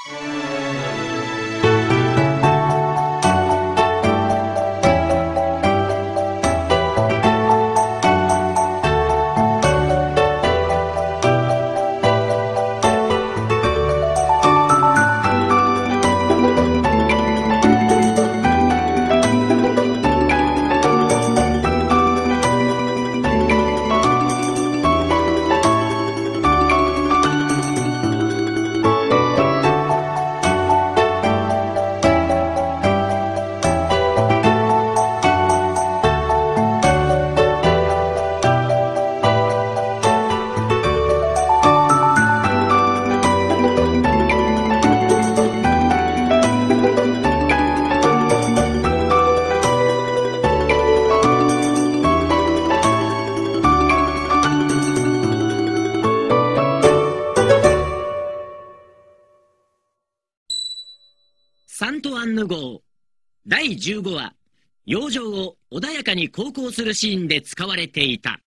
サントアンヌ号第15話、洋上を穏やかに航行するシーンで使われていた。